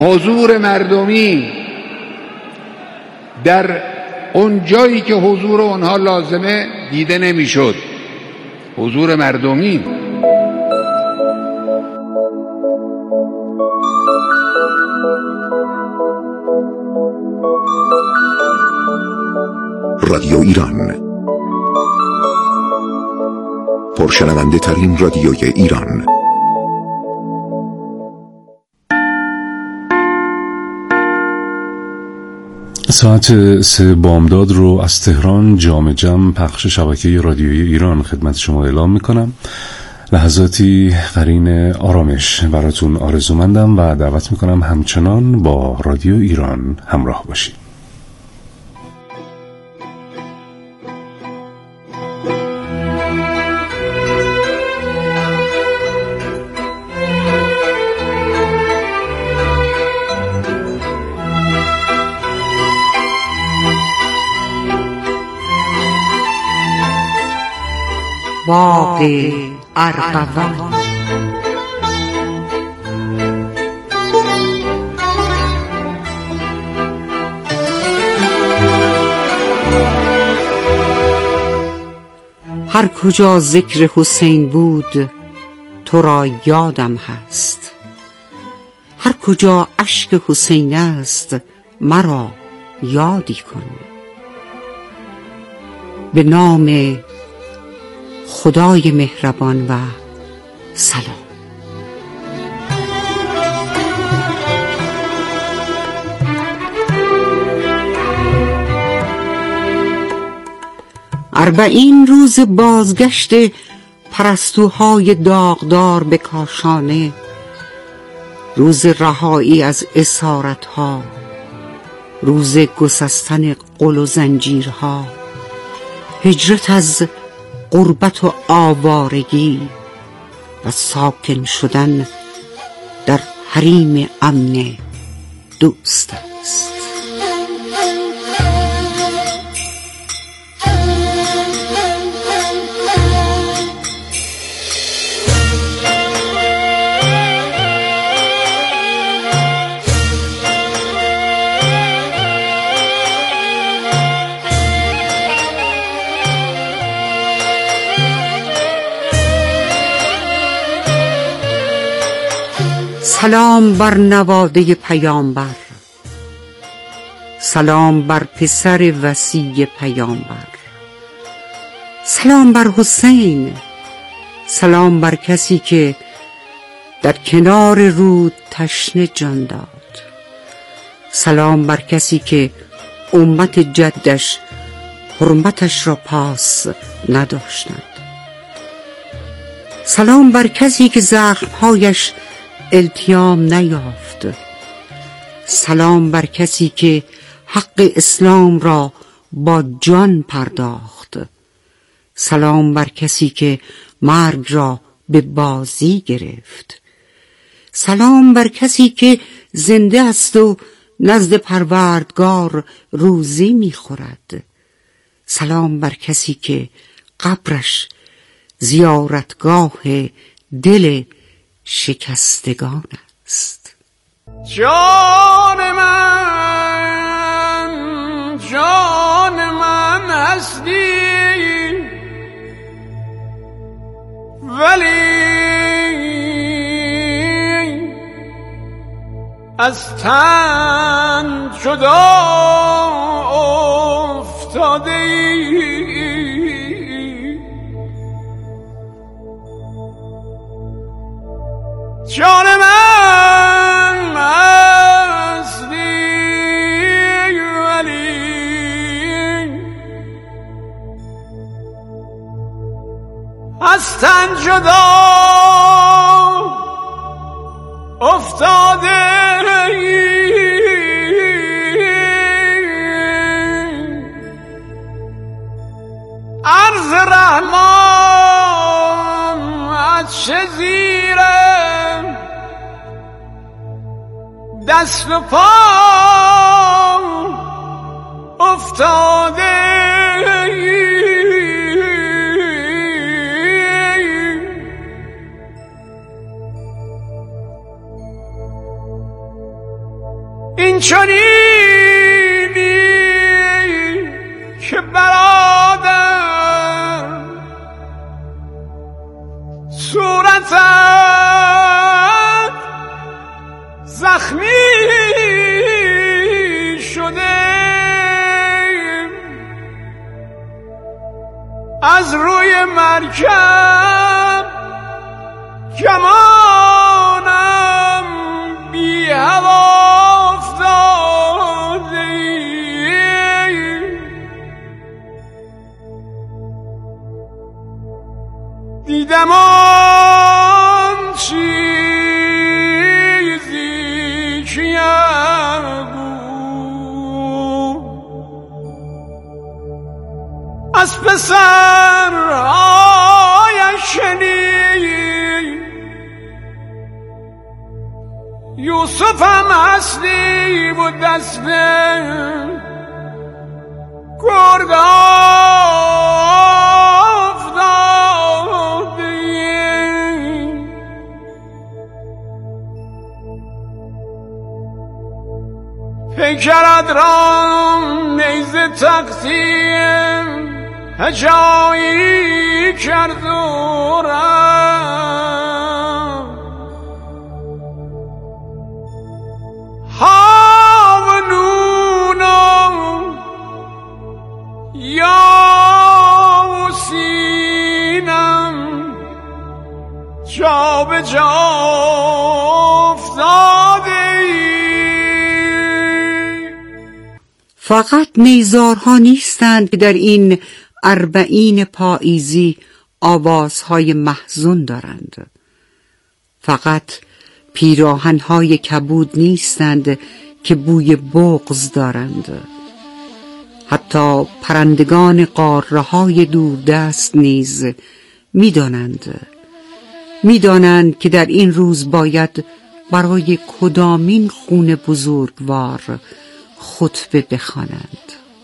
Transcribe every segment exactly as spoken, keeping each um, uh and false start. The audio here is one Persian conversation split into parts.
حضور مردمی در اون جایی که حضور اونها لازمه دیده نمیشد. حضور مردمی رادیو ایران، پرشنونده ترین رادیوی ایران. ساعت سه بامداد رو از تهران جام جم پخش شبکه رادیویی ایران خدمت شما اعلام میکنم. لحظاتی قرین آرامش براتون آرزومندم و دعوت میکنم همچنان با رادیو ایران همراه باشید. باغ ارغوان. هر کجا ذکر حسین بود تو را یادم هست، هر کجا اشک حسین است مرا یادی کن. به نام خدای مهربان و سلام. اربعین روز بازگشت پرستوهای داغدار به کاشانه، روز رهایی از اسارتها، روز گسستن غل و زنجیرها، هجرت از غربت و آوارگی و ساکن شدن در حریم امن دوست است. سلام بر نواده پیامبر، سلام بر پسر وصی پیامبر، سلام بر حسین، سلام بر کسی که در کنار رود تشنه جان داد، سلام بر کسی که امت جدش حرمتش را پاس نداشتند، سلام بر کسی که زخمهایش التیام نیافت، سلام بر کسی که حق اسلام را با جان پرداخت، سلام بر کسی که مرگ را به بازی گرفت، سلام بر کسی که زنده است و نزد پروردگار روزی میخورد، سلام بر کسی که قبرش زیارتگاه دل شکستگان است. جان من، جان من هستی، ولی از تن جدا افتاده ای. جان من هستی، ولی از تن جدا افتاده ای. عرض رحمان از چه زیره دست و پا افتاده ای. این چنینی که برادر صورتت زخمی شده، از روی مرکب کمانم بی هوا افتاده، دیدم آن چیزی که یعقوب از پسرهایش شنید، یوسف هم اصلی بود دست گرگ افتاده، پیکرت را نیزه تقسیم هجایی کرد و رفت، هاونونم یا سینم جا به جا افتاده. فقط نیزارها نیستند که در این اربعین پاییزی آوازهای محزون دارند، فقط پیراهنهای کبود نیستند که بوی بغض دارند، حتی پرندگان قاره‌های دوردست نیز می‌دانند می‌دانند که در این روز باید برای کدامین خون بزرگوار خطبه بخوانند.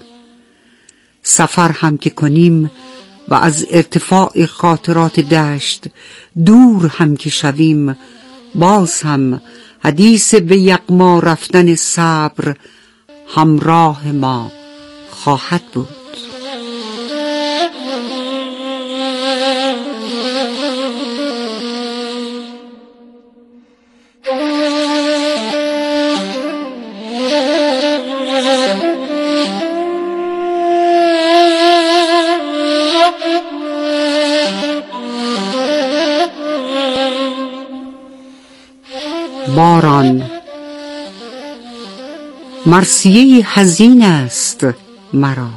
سفر هم که کنیم و از ارتفاع خاطرات دشت دور هم که شویم، باز هم حدیث به یغما رفتن صبر همراه ما خواهد بود. باران مرثیه حزین است مرا،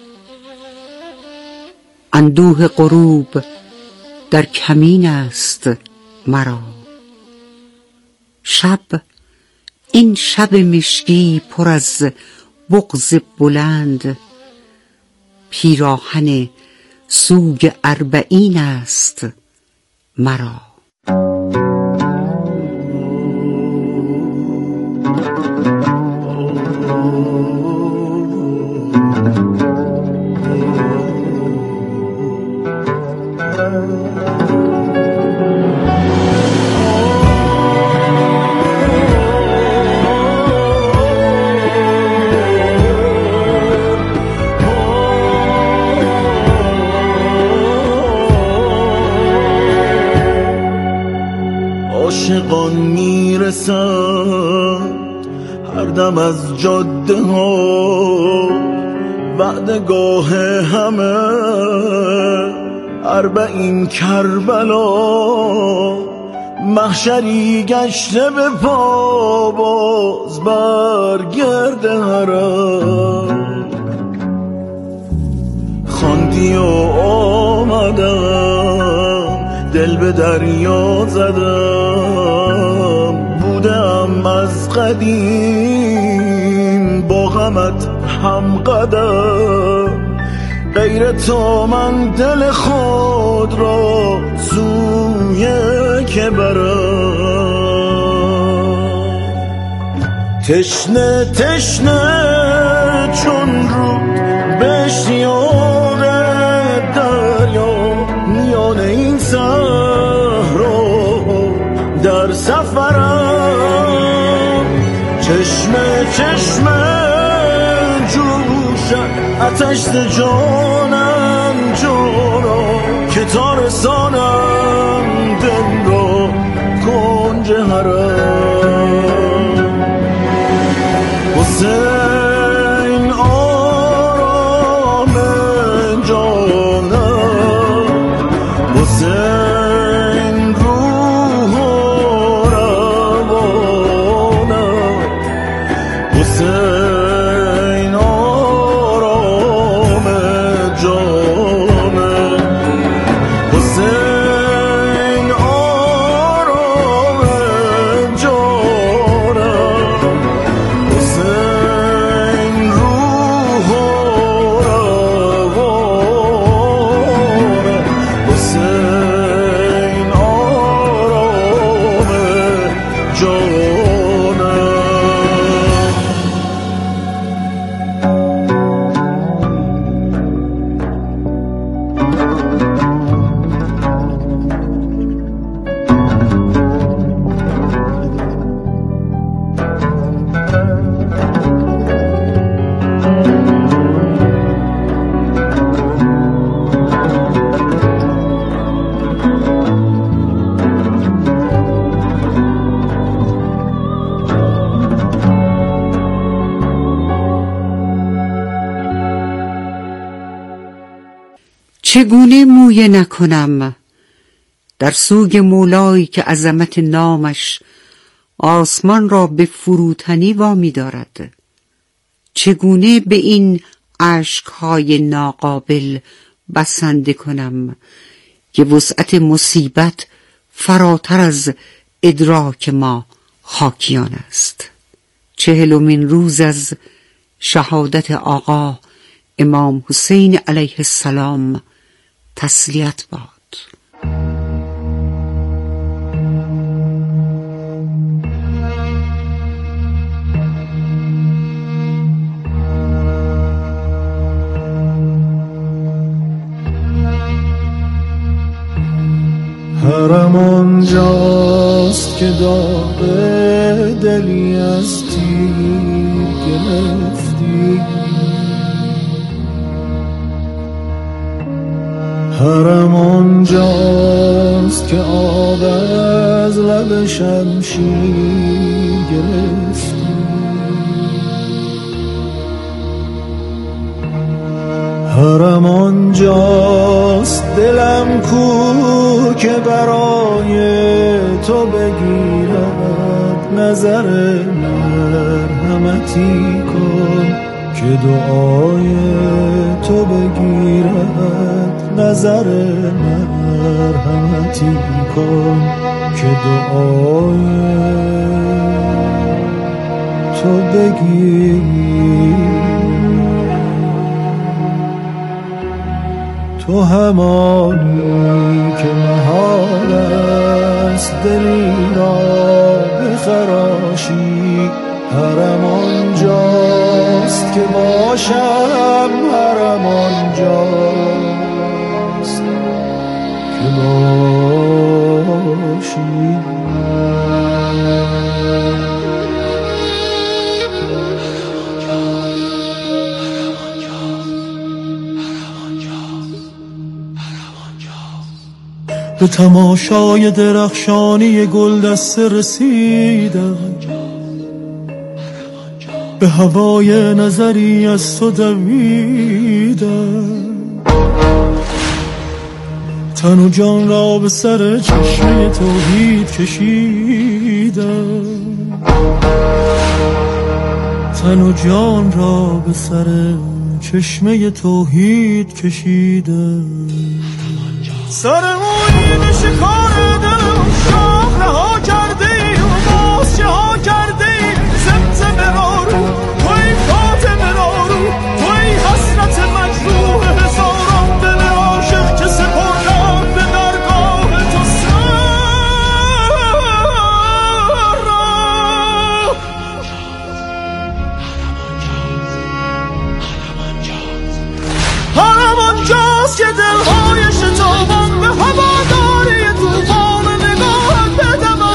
اندوه غروب در کمین است مرا، شب این شب مشکی پر از بغض بلند، پیراهن سوگ اربعین است مرا. عاشقان میرسند هر دم از جاده ها، وعدگاه همه اربعین کربلا، محشری گشته به پا باز برگرد حرم، خواندی و آمدم دل به دریا زدم، بودم از قدیم با غمت هم قدم، غیر تو من دل خود را سوی که برم، تشنه تشنه چون رود به اشتیاق دریا، میان این صحرا در سفرم، چشم چشمه چشمه جوشم آتش ز جانم جانم که تا رسانم دل را کنج حرم حسین آرام جانم حسین روح و روانم حسین آرام جانم حسین آرام جانم حسین روح و روانم حسین آرام جانم. چگونه مویه نکنم در سوگ مولایی که عظمت نامش آسمان را به فروتنی وامی دارد؟ چگونه به این اشکهای ناقابل بسنده کنم که وسعت مصیبت فراتر از ادراک ما خاکیان است؟ چهلمین روز از شهادت آقا امام حسین علیه السلام تسلیت باد. حرم آنجاست که داغ دلی از تیر گرفتی، حرم آنجاست که آب از لب شمشیر گرفتی، حرم آنجاست دلم کو که برای تو بگیرد نظر مرحمتی کن، که دعای تو بگیرد نظر مرحمتی کن، که دعای تو بگیرد. تو همانی که محال است دلی را بخراشی، حرم آنجاست که باشم، حرم آنجاست که باشی. به تماشای درخشانی گل دسته رسیدم، به هوای نظری از تو دویدم، تن و جان را به سر چشمه توحید کشیدم، تن و جان را به سر چشمه توحید کشیدم. سر مویی به شکار دلم شاه رها کرده ای و باز چه ها کرده ای، زمزمه را رو توی فاطمه را رو توی حسرت مجروح هزاران دل عاشق که سپردم به درگاه تو سر را. حرم آنجاست که دلهای شتابان به هواداری توفان نگاهت بدمم،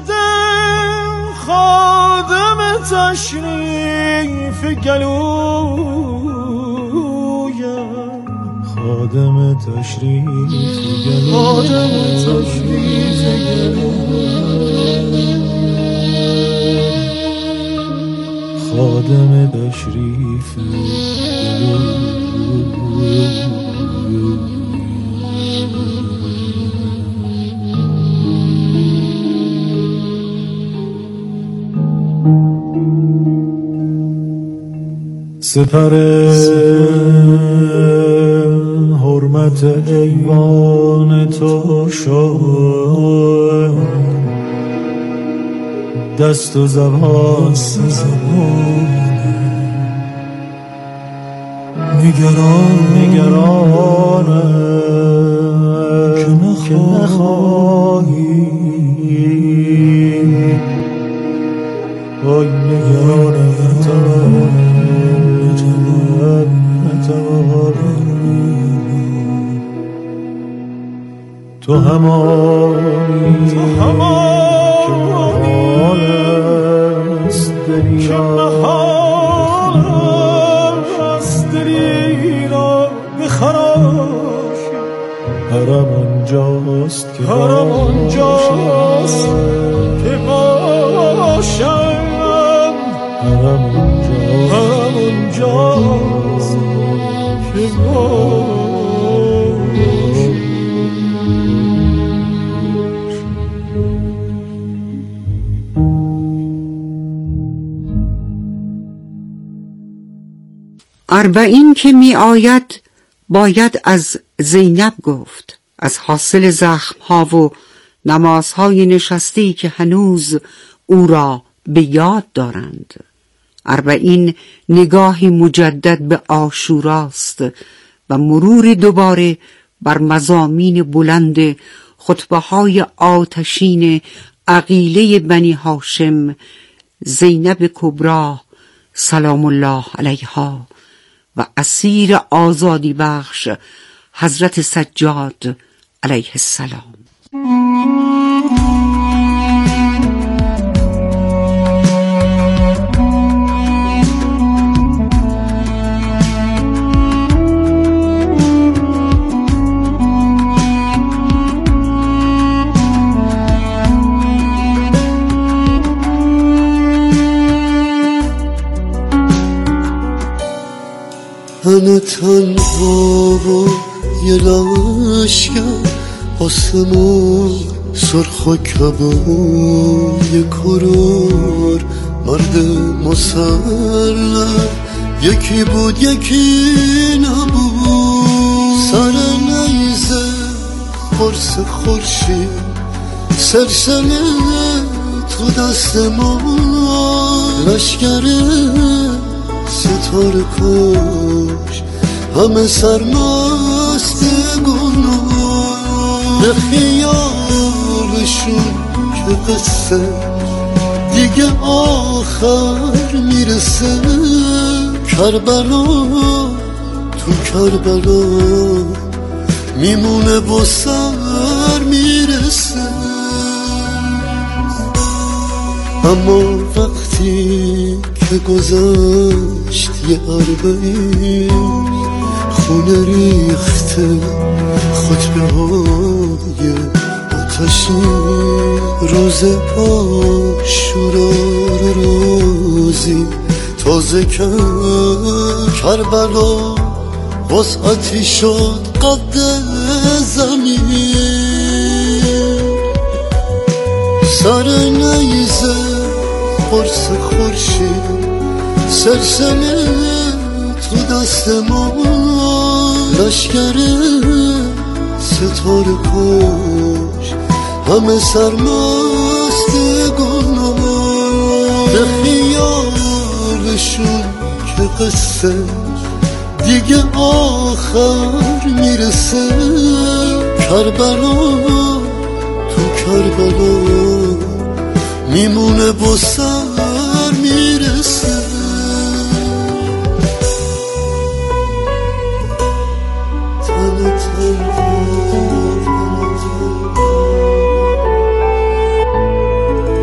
خادم خادم تشریف گلویم خادم تشریف گلویم خادم تشریف گلویم خادم تشریف گلویم سپر حرمت ایوان تو شد دست و زبان نگران نگرانم که نخواهی وای نگرانم تو همانی تو همانی که محال است دلی را بخراش حرم آنجاست که حرم آنجاست که باشم حرم آنجاست که باشم اربعین که می آید باید از زینب گفت، از حاصل زخمها و نمازهای نشستی که هنوز او را به یاد دارند. اربعین نگاهی مجدد به عاشوراست و مرور دوباره بر مضامین بلند خطبه‌های آتشین عقیله بنی هاشم، زینب کبری سلام الله علیها و اسیر آزادی بخش حضرت سجاد علیه السلام. همه تنها و یه لشکر آسمون سرخ و کبوی کرور مرد مسلح یکی بود یکی نبود سر نیزه قرص خورشید سلسله تو دست ما لشکر ستاره کش همه سرمست گناه به خیالشون که قصه دیگه آخر میرسه کربلا تو کربلا میمونه با سر میرسه اما وقتی که گذشت یه اربعین خونه ریخته خطبه های آتشی روز عاشورا روزی تازه کرد کربلا وسعتی شد قد زمین سر نیزه قرص خورشید سلسله تو دست ما لشکر ستاره کش همه سرمست گناه به خیالشون که قصه دیگه آخر میرسه کربلا تو کربلا میمونه با سر میرسه تن تن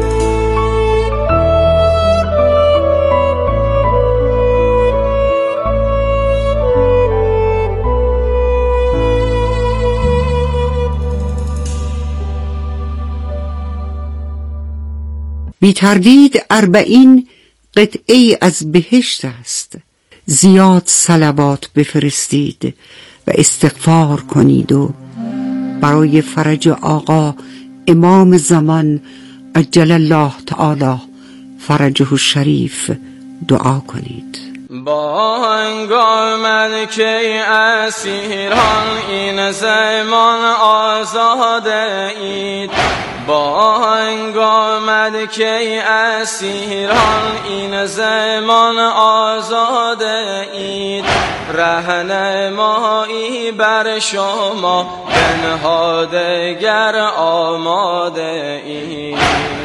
بی تردید اربعین قطعه از بهشت است. زیاد صلوات بفرستید و استغفار کنید و برای فرج آقا امام زمان عجل الله تعالی فرجه الشریف دعا کنید. با انگامد که اسیران این زمان آزاده اید، با انگامد که اسیران این زمان آزاده اید، رهنمایی بر شما بنهادگر آماده اید.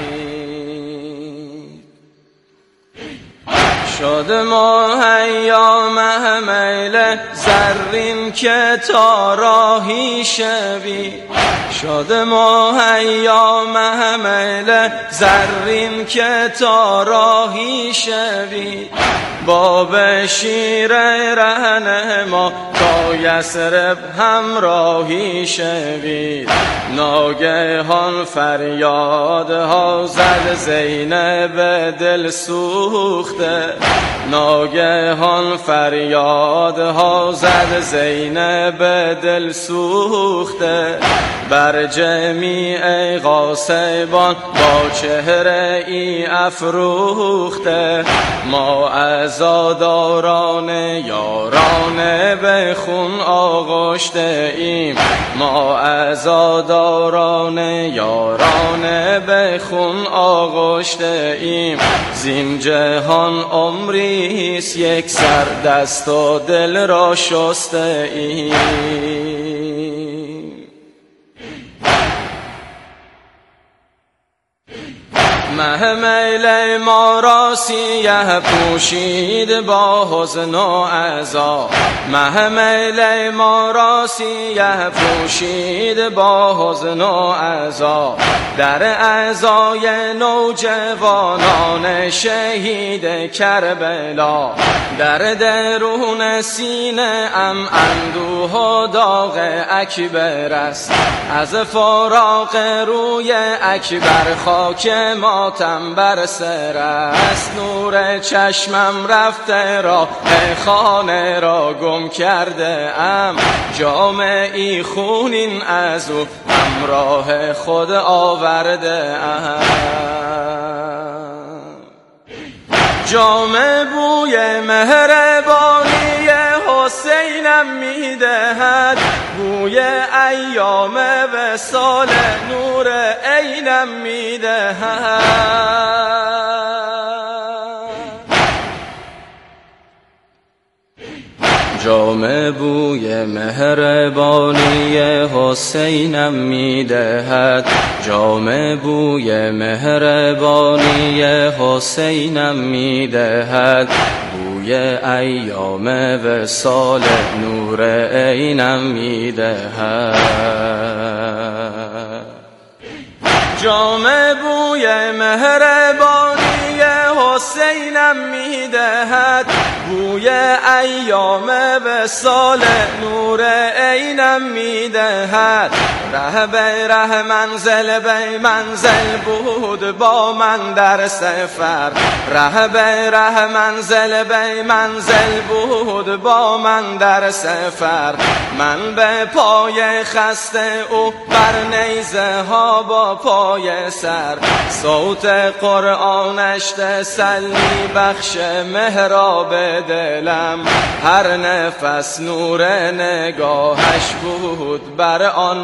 شد مهیا محمل زرین که تا راهی شوی، شد مهیا محمل زرین که تا راهی شوی، با بشیر رهنما تا یثرب همراهی شوید. ناگهان فریادها زد زینب دل سوخته، ناگهان فریادها زد زینب دل سوخته، بر جمیع غاصبان با چهره ای افروخته. ما عزاداران یاران به خون آغشته ایم، ما عزاداران یاران به خون آغشته ایم. زین جهان عمریست یک سر دست و دل را شسته ایم. محمل ما را سیه پوشید با حزن و عزا، محمل ما را سیه پوشید با حزن و عزا. در عزای نوجوانان شهید کربلا، در درون سینه ام اندوه و داغ اکبر است. از فراق روی اکبر خاک ماتم بر سر است. نور چشمم رفته راه خانه را گم کرده ام، جامعی خونین از او همراه خود آورده ام. جام بوی مهربانی حسینم میدهد، بوی ایام وصال نور عینم میدهد. جام بوی مهربانی حسینم میدهد، جام بوی مهربانی حسینم میدهد، بوی ایام وصال نور عینم میدهد. جام بوی مهربانی حسینم میدهد، بوی ایام وصال نور عینم میدهد. ره به ره منزل به منزل بود با من در سفر، ره به ره منزل به منزل بود با من در سفر. من به پای خسته او بر نیزه ها با پای سر، صوت قرآنش تسلی بخش محراب دلم. هر نفس نور نگاهش بود بر آن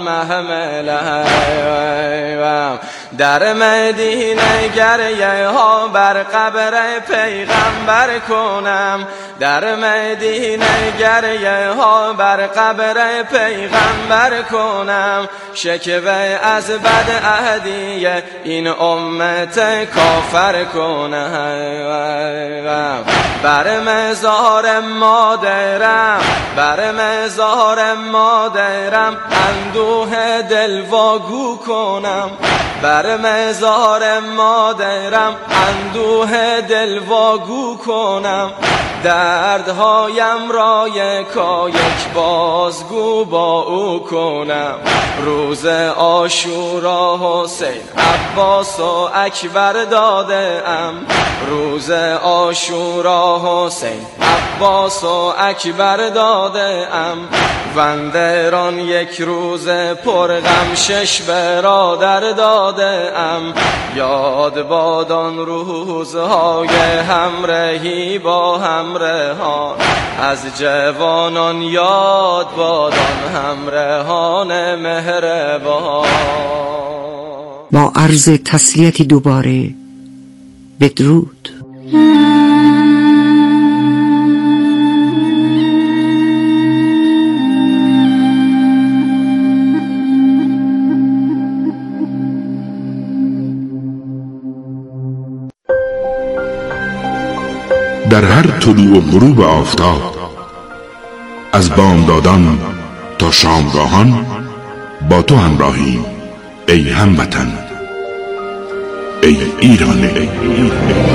محملم. در مدینه گریه ها بر قبر پیغمبر کنم، در مدینه گریه ها بر قبر پیغمبر کنم. شکوه از بد عهدی این امت کافر کنم. بر مزار مادرم بر مزار مادرم اندوه دل واگو کنم بر مزار مادرم اندوه دل واگو کنم دردهایم را یکا یک بازگو با او کنم روز عاشورا حسین عباس و اکبر داده ام روز عاشورا حسین عباس و اکبر داده ام وندران یک روز پرغم شش برادر داده ام یاد بادان روزهای همراهی با همراهان از جوانان یاد بادان همراهان مهربان. با عرض تسلیتی دوباره بدرود. در هر طلوع و غروب آفتاب از بامدادان تا شامگاهان با تو همراهیم ای هموطن، ای ایران. ای ایران.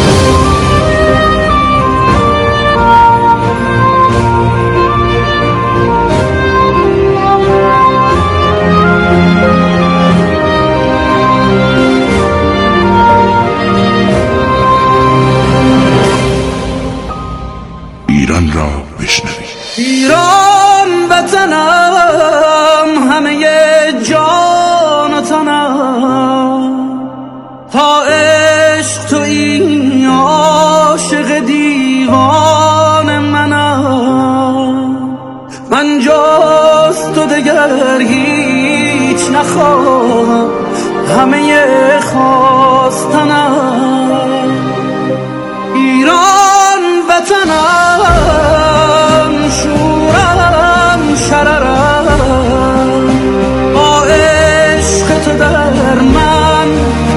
ایران را بشنوید. ایران وطنم همه جان و تنم تا عشق تو این عاشق دیوان منم من جز تو دگر هیچ نخواهم همه خواستنم ایران وطنم شورم شررم با عشق تو در من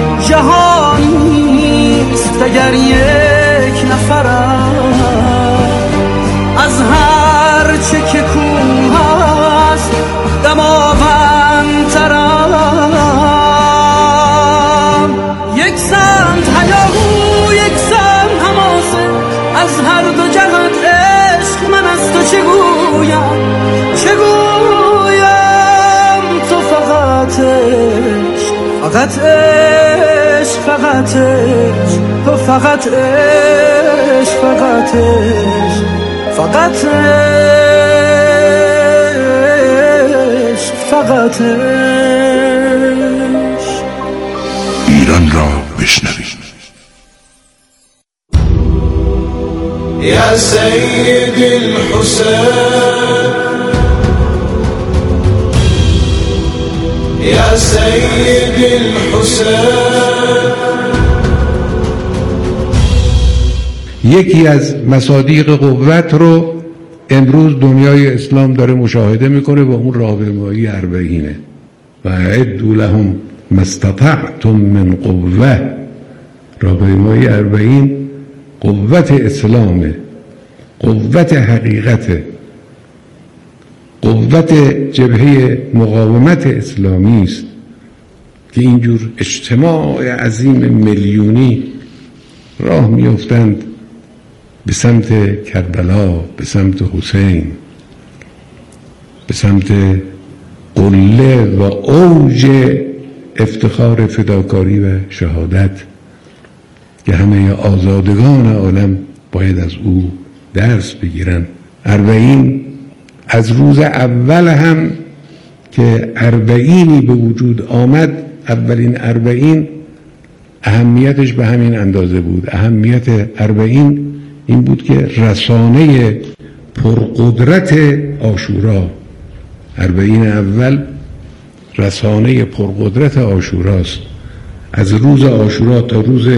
جهانیست دگر یک نفرم از هر چه که کوه هست دماوندترم یک سمت هیاهو یک سمت حماسه از هر دو جهت عشق من از تو چه گویم چه گویم تو فقط عشق فقط عشق فقط عشق تو فقط عشق فقط عشق فقط عشق فقط عشق. ایران را بشنوید. يا سيد الحسين يا سيد الحسين. یکی از مصادیق قوت رو امروز دنیای اسلام داره مشاهده میکنه و اون راهپیمایی اربعینه و اعدوا لهم ما استطعتم من قوه. راهپیمایی اربعین قوت اسلامه، قوت حقیقته، قوت جبهه مقاومت اسلامی است که اینجور اجتماع عظیم میلیونی راه میافتند به سمت کربلا، به سمت حسین، به سمت قله و اوج افتخار فداکاری و شهادت که همه آزادگان عالم باید از او درس بگیرن. اربعین از روز اول هم که اربعینی به وجود آمد، اولین اربعین اهمیتش به همین اندازه بود. اهمیت اربعین این بود که رسانه پرقدرت عاشورا، اربعین اول رسانه پرقدرت عاشوراست. از روز عاشورا تا روز